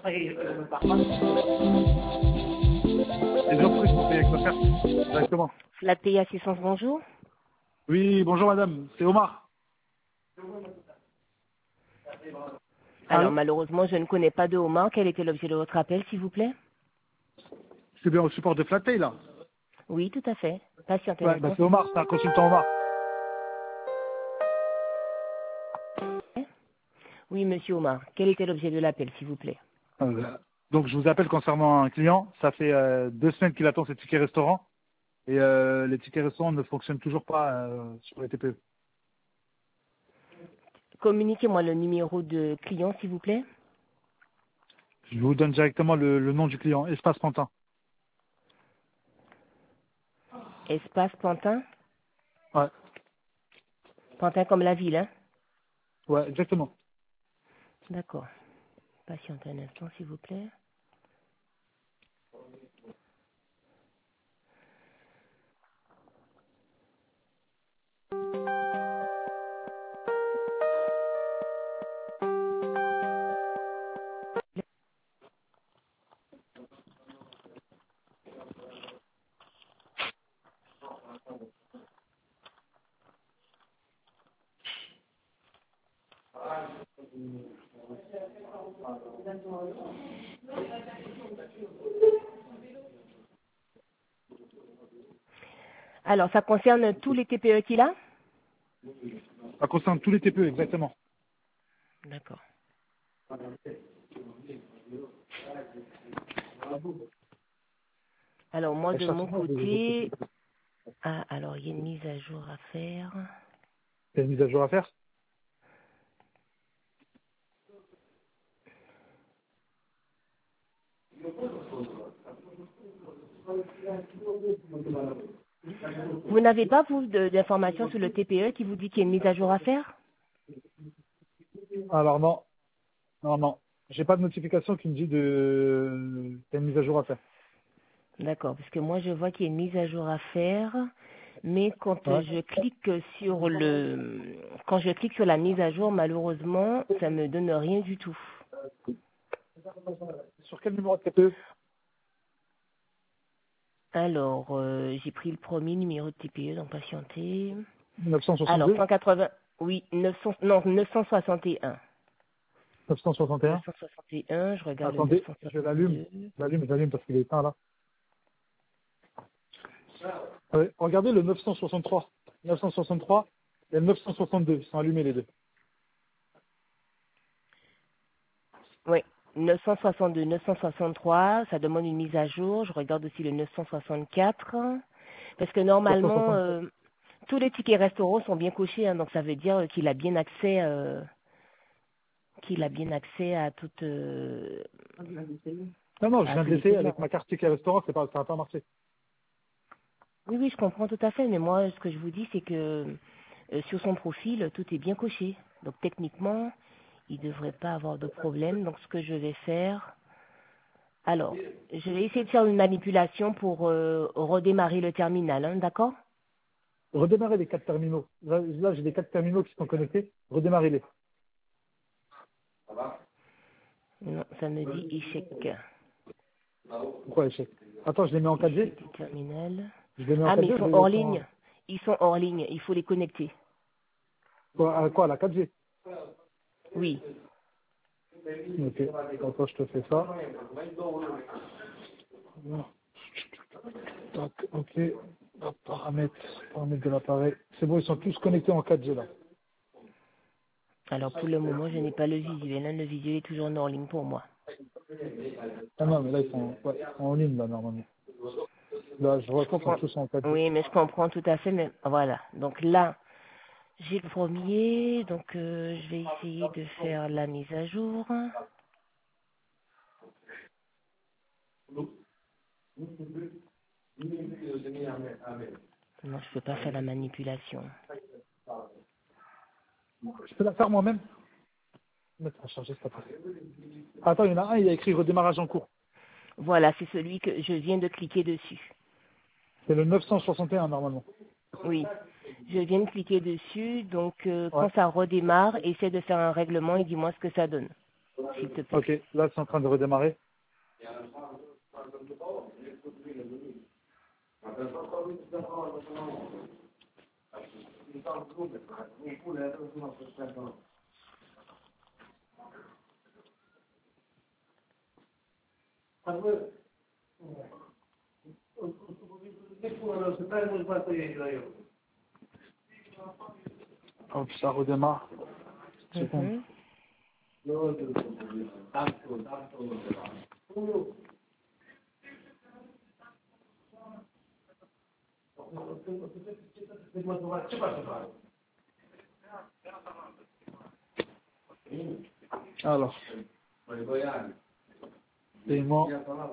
Les offres sont payées avec ma carte directement. La TI Assistance, bonjour. Oui, bonjour madame, c'est Omar. Alors, Allô, malheureusement, je ne connais pas de Omar. Quel était l'objet de votre appel, s'il vous plaît? c'est bien au support de Flattay là. Oui, tout à fait. Patientez un Ouais, bah instant, c'est s'il vous Omar, c'est un consultant Omar. plaît. Oui, monsieur Omar. Quel était l'objet de l'appel, s'il vous plaît? Donc je vous appelle concernant un client. Ça fait 2 semaines qu'il attend ses tickets restaurants et les tickets restaurants ne fonctionnent toujours pas sur les TPE. Communiquez-moi le numéro de client, s'il vous plaît. Je vous donne directement le nom du client, Espace Pantin. Espace Pantin. Ouais, Pantin comme la ville, hein? ouais, exactement. D'accord. Patientez un instant, s'il vous plaît. Alors, ça concerne tous les TPE qu'il a? Ça concerne tous les TPE, exactement. D'accord. Alors, moi, Elle de cherche mon moi, côté... Ah, alors, il y a une mise à jour à faire. il y a une mise à jour à faire. Vous n'avez pas, vous, d'informations sur le TPE qui vous dit qu'il y a une mise à jour à faire? Alors non, non, non. J'ai pas de notification qui me dit qu'il y a une mise à jour à faire. D'accord, parce que moi, je vois qu'il y a une mise à jour à faire, mais Ouais. quand je clique sur la mise à jour, malheureusement, ça me donne rien du tout. Sur quel numéro de TPE? Alors, j'ai pris le premier numéro de TPE, donc patientez. Alors, 962, 180, oui, 900, non, 961. 961. 961, je regarde le Attendez, je l'allume. 962. J'allume parce qu'il est éteint là. Regardez le 963. 963 et le 962, ils sont allumés les deux. Oui, 962, 963, ça demande une mise à jour. Je regarde aussi le 964. Parce que normalement, 964. tous les tickets restaurants sont bien cochés, hein, donc ça veut dire qu'il a bien accès à toute Non, non, je à viens tous de les l'essayer paiements. avec ma carte ticket restaurant, ça n'a pas marché. Oui, oui, je comprends tout à fait, mais moi, ce que je vous dis, c'est que sur son profil, tout est bien coché. Donc techniquement, il ne devrait pas avoir de problème. Donc ce que je vais faire, alors, je vais essayer de faire une manipulation pour redémarrer le terminal, hein, d'accord? Redémarrer les 4 terminaux. Là, j'ai des 4 terminaux qui sont connectés. Redémarrez-les. Non, ça me dit échec. Pourquoi échec? Attends, je les mets en Échec 4G. du terminal. Je les mets en Ah, mais 4G, ils je sont les hors laisse en... ligne. Ils sont hors ligne. Il faut les connecter. Quoi, la 4G? Oui. Ok, attends, je te fais ça. Tac, ok. Hop, paramètres de l'appareil. C'est bon, ils sont tous connectés en 4G là. Alors, pour le moment, je n'ai pas le visuel, hein. Le visuel est toujours en hors ligne pour moi. Ah non, mais là, ils sont en ligne là, normalement. Là, je vois Je qu'ils sont comprends. tous en 4G. Oui, mais je comprends tout à fait. Mais voilà. Donc là, j'ai le premier. Donc, je vais essayer de faire la mise à jour. Non, je peux pas faire la manipulation. Je peux la faire moi-même? Mettre à charger cet appareil. Attends, il y en a un, il a écrit redémarrage en cours. Voilà, c'est celui que je viens de cliquer dessus. C'est le 961 normalement. Oui, je viens de cliquer dessus. Donc, Ouais. quand ça redémarre, essaie de faire un règlement et dis-moi ce que ça donne. s'il te plaît. Ok, là, c'est en train de redémarrer. Hop, ça redémarre. Seconde. Mhm. Alors, paiement.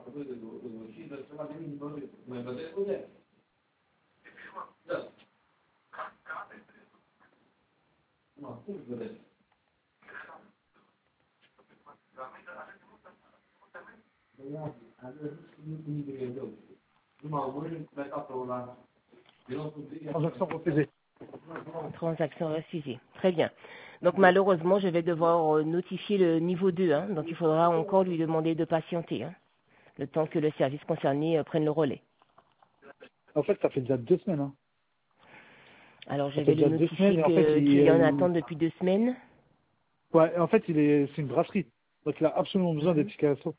Transaction refusée. Transaction refusée. Très bien. Donc malheureusement, je vais devoir notifier le niveau 2. Hein. Donc il faudra encore lui demander de patienter, hein, le temps que le service concerné prenne le relais. En fait, ça fait déjà 2 semaines. Hein. Alors je Ça fait vais le déjà deux notifier semaines et en fait, qu'il est en attente depuis 2 semaines. ouais, en fait, c'est une brasserie. Donc, il a absolument besoin des Mhm. tickets resto.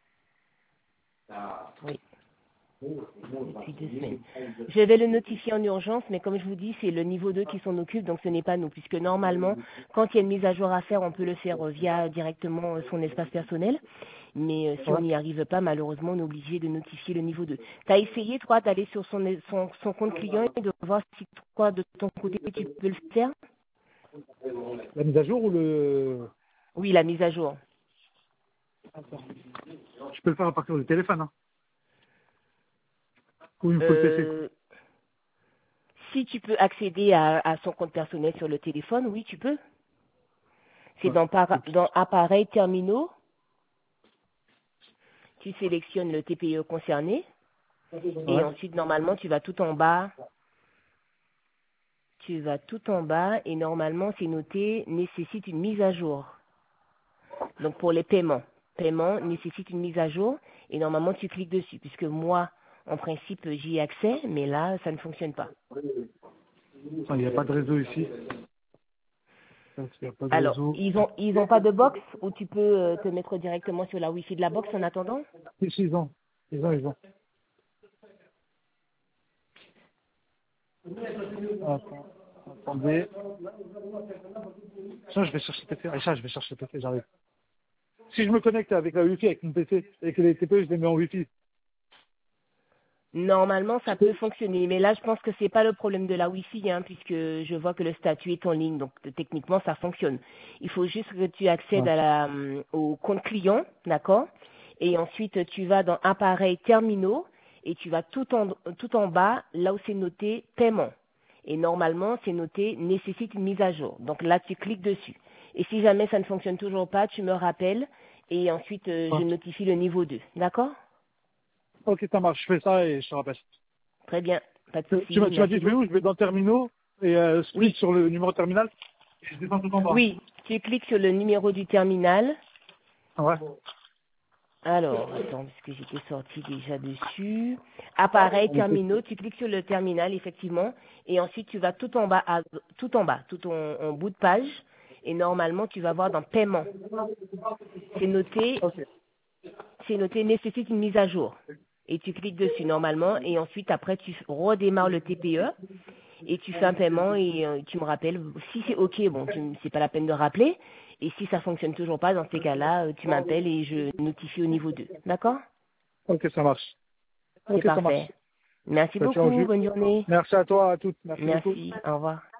Oui, depuis 2 semaines. Je vais le notifier en urgence, mais comme je vous dis, c'est le niveau 2 qui s'en occupe, donc ce n'est pas nous, puisque normalement, quand il y a une mise à jour à faire, on peut le faire via directement son espace personnel. Mais si on Ouais. n'y arrive pas, malheureusement, on est obligé de notifier le niveau 2. Tu as essayé, toi, d'aller sur son compte client et de voir si toi, de ton côté, tu peux le faire? La mise à jour ou le... Oui, la mise à jour. Attends. Je peux le faire à partir du téléphone. Hein. Ou il me faut le PC. Euh, Si tu peux accéder à son compte personnel sur le téléphone, oui, tu peux. C'est Ouais. dans appareils terminaux, tu sélectionnes le TPE concerné et Ouais. ensuite, normalement, tu vas tout en bas. Tu vas tout en bas et normalement, c'est noté nécessite une mise à jour. Donc, pour les paiement nécessite une mise à jour et normalement, tu cliques dessus puisque moi, en principe, j'y ai accès, mais là, ça ne fonctionne pas. Il n'y a pas de réseau ici. Il n'y a pas de Alors, réseau. ils ont pas de box où tu peux te mettre directement sur la Wi-Fi de la box en attendant? Ici, ils ont. Ils ont. Attends. Attendez. Ça, je vais chercher le PC. Aïcha, je vais chercher le PC, j'arrive. Si je me connecte avec la Wi-Fi, avec mon PC, et que les TPE, je les mets en Wi-Fi. Normalement, Je ça peut peux... fonctionner, mais là, je pense que c'est pas le problème de la Wi-Fi, hein, puisque je vois que le statut est en ligne, donc techniquement, ça fonctionne. Il faut juste que tu accèdes Ouais. au compte client, d'accord? Et ensuite, tu vas dans appareils terminaux et tu vas tout en bas, là où c'est noté paiement. Et normalement, c'est noté nécessite une mise à jour. Donc là, tu cliques dessus. Et si jamais ça ne fonctionne toujours pas, tu me rappelles et ensuite, Ouais. je notifie le niveau 2, d'accord? Ok, ça marche. Je fais ça et je te rappelle. Très bien, pas de Tu souci. m'as dit, Merci je vais beaucoup. où? Je vais dans Terminaux et je clique Oui, sur le numéro terminal et je descends tout en bas. oui, tu cliques sur le numéro du terminal. Ouais. Alors, attends, parce que j'étais sorti déjà dessus. Appareil, terminaux, tu cliques sur le terminal, effectivement, et ensuite tu vas tout en bout de page, et normalement tu vas voir dans paiement. C'est noté, Ok. c'est noté nécessite une mise à jour. Et tu cliques dessus normalement, et ensuite après tu redémarres le TPE, et tu fais un paiement et tu me rappelles. Si c'est OK, bon, c'est pas la peine de rappeler. Et si ça fonctionne toujours pas, dans ces cas-là, tu m'appelles et je notifie au niveau 2. D'accord? Ok, ça marche. C'est Ok, ça parfait. marche. Merci Ça tient au beaucoup. jus. Bonne journée. Merci à toi, à toutes. Merci beaucoup. Merci. Au revoir.